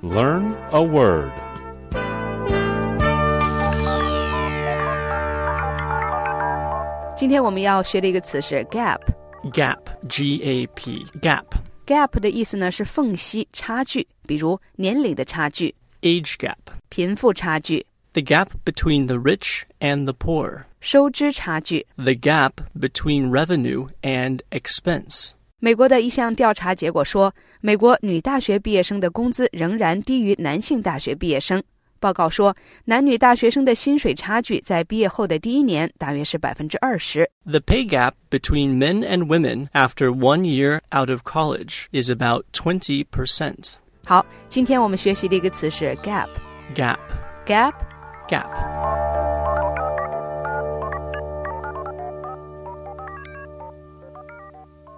Learn a word. Today 今天我们要学的一个词是 gap. Gap, G-A-P, gap. Gap 的意思呢是缝隙、差距，比如年龄的差距， Age gap. 贫富差距， The gap between the rich and the poor. 收支差距。 The gap between revenue and expense. 美国的一项调查结果说，美国女大学毕业生的工资仍然低于男性大学毕业生。报告说，男女大学生的薪水差距在毕业后的第一年大约是20%。 The pay gap between men and women after 1 year out of college is about 20%. 好，今天我们学习的一个词是 gap. Gap. Gap. Gap.